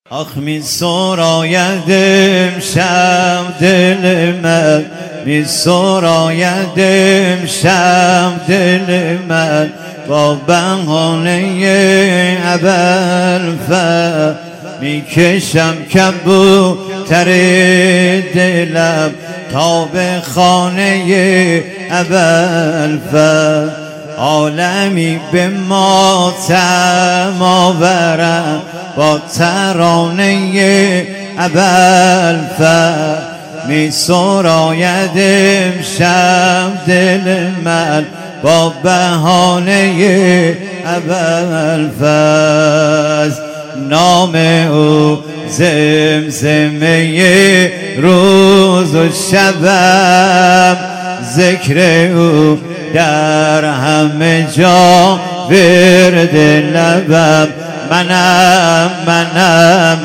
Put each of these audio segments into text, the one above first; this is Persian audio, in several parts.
آخ می سراید امشب دل من، می سراید امشب دل من، با بهانه ابوالفضل می کشم کبوتر دلم تا به خانه ابوالفضل. عالمی به ماتم آورم با ترانه ابوالفضل. می سراید امشب دل من با بهانه ابوالفضل. نام او زمزمه روز و شبم، ذکر او در همه جا ورد لبم. منم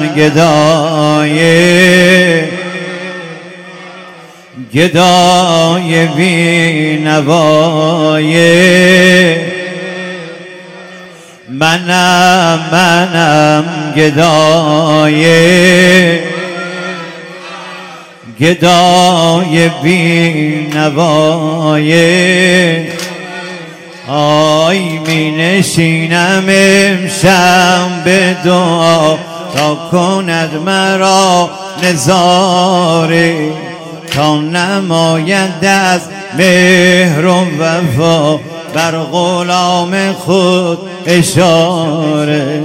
گدای بینوای، منم گدای بینوای. آی می نشینم امشب به دعا تا کند مرا نظاره، تا نماید از مهر و وفا بر غلام خود اشاره.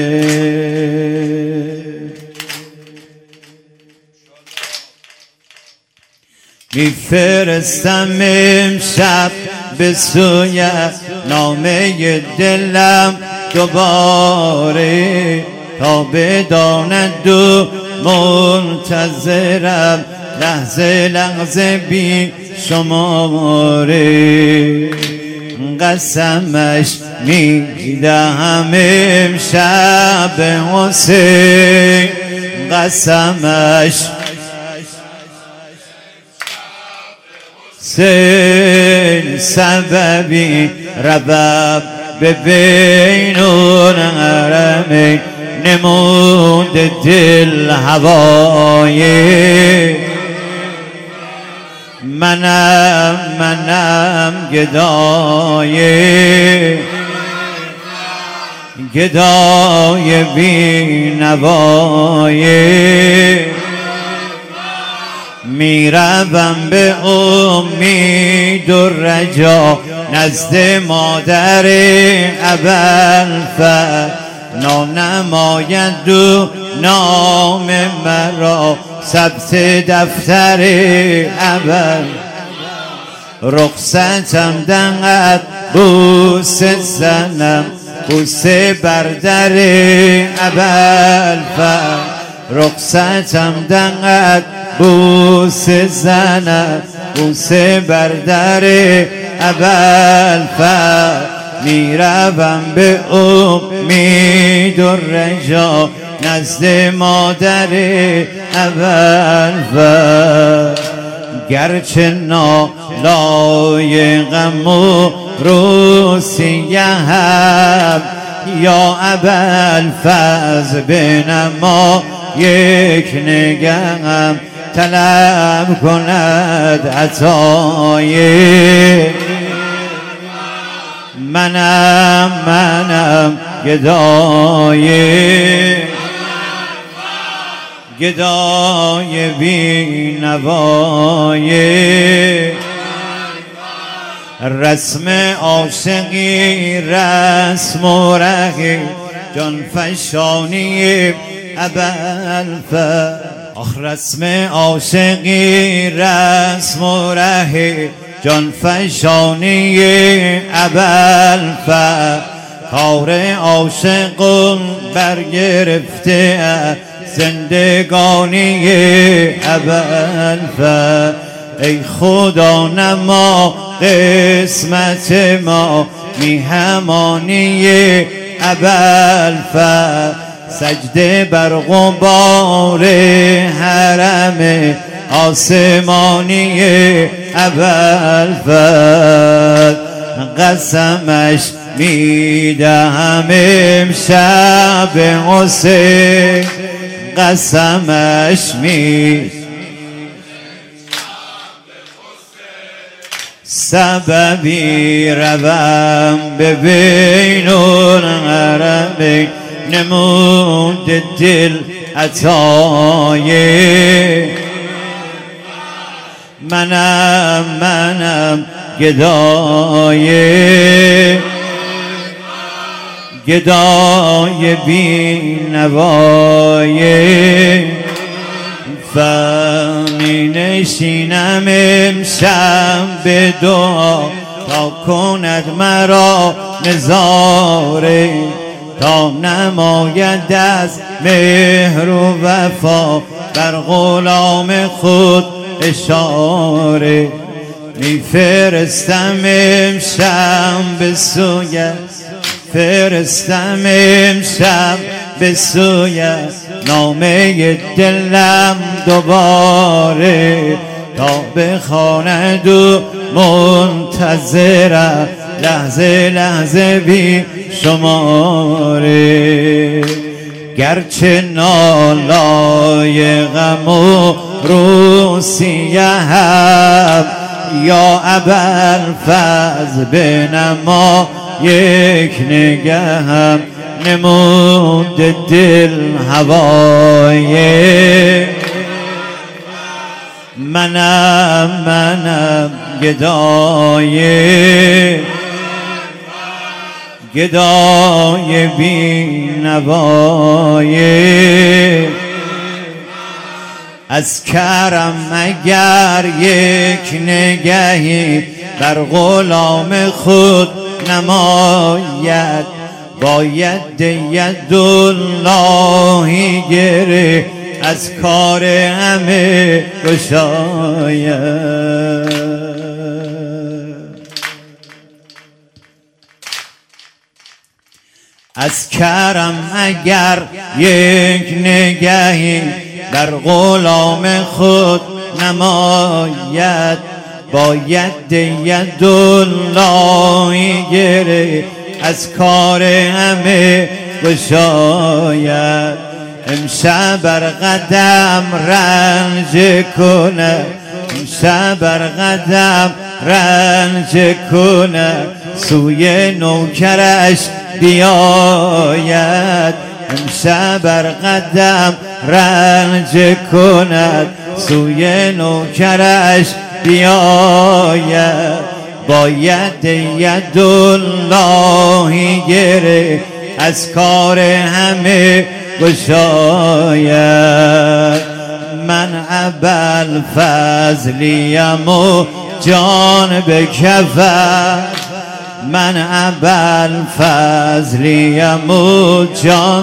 میفرستم امشب به سویت نامه دلم دوباره، تا بداند و منتظرم لحظه لحظه بی شماره. قسمش میدهم امشب به حسین، قسمش سببی رباب به بین الحرمین نمود دل هوای. منم گدای بینوای. میروم به امید و رجا نزد مادر ابوالفضل، نانماید و نام مرا ثبت دفتر ابوالفضل. رخصتم دهد بوسه زنم، بوسه بر در ابوالفضل. رخصتم دهد بوسه زنم، بوسه بر در ابوالفضل. میروم به امید و رجا نزد مادر ابوالفضل. گرچه نالای غم و روسیهم، یا ابوالفضل بنما یک نگهم، طلب کند عطای. منم گدای بینوای. رسم عاشقی رسم و رهی جان فشانی ابوالفضل. آخ رسم عاشقی رسم و رهی جان فشانی ابوالفضل. کار عاشقون برگرفته زندگانی ابوالفضل. ای خدا نما قسمت ما میهمانی ابوالفضل. سجده بر غبار حرم آسمانی ابوالفضل. قسمش میدهم امشب حسین، قسمش می سببی روم به بین الحرمین نمود دل عطای منم گدای بی نوای فمی نشینم امشب به دعا تا کند مرا نظاره تا نماید از مهر و وفا بر غلام خود اشاره میفرستم امشب به سویت فرستم امشب به سویت نامه دلم دوباره تا بخواند و منتظرم لحظه لحظه بی شماره گرچه نالای غم و روسیهم یا ابوالفضل بنما یک نگهم نمود دل هوای منم گدای بی نوای از کرم اگر یک نگهی بر غلام خود نماید باید یداللهی گره از کار همه گشاید از کرم اگر یک نگهی بر غلام خود نماید باید یداللهی گره از کار همه گشاید امشب بر قدم رنج کنه امشب بر قدم رنج کنه سوی نوکرش بیاید امشب بر قدم رنج کند سوی نوکرش بیاید باید یداللهی گره از کار همه گشاید من ابوالفضلیم و جان به کفر من ابوالفضلیم و جان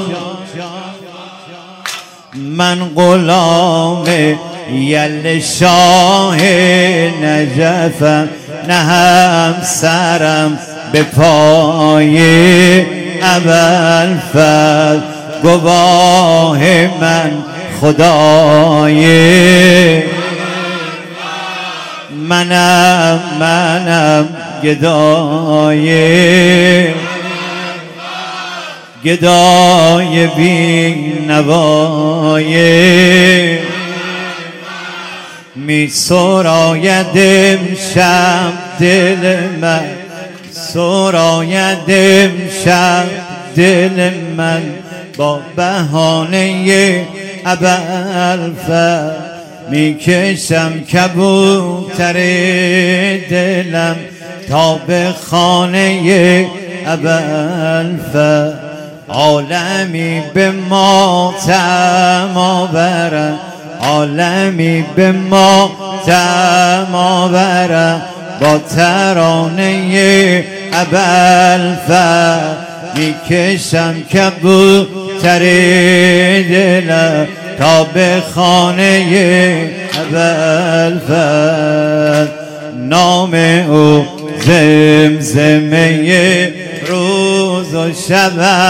من غلام یل شاه نجفم نهم سرم به پای ابوالفضل گواه من خدای منم گدای بی نوای می سراید امشب دل من سراید امشب دل من با بهانه ابوالفضل می کشم کبوتر دلم تا به خانه ابوالفضل عالمی به ماتم آورم عالمی به ماتم آورم با ترانه ابوالفضل می کشم کبوتر دلم تا به خانه ابوالفضل نام او زمزمه روز و شب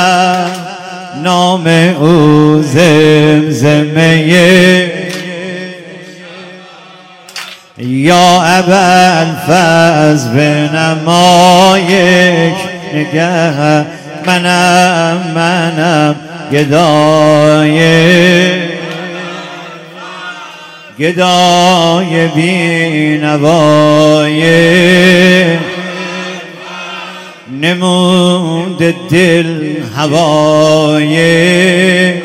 نام او زمزمه یا ابوالفضل بنما یک نگه منم گدای گدای بینوای نمود دل هوای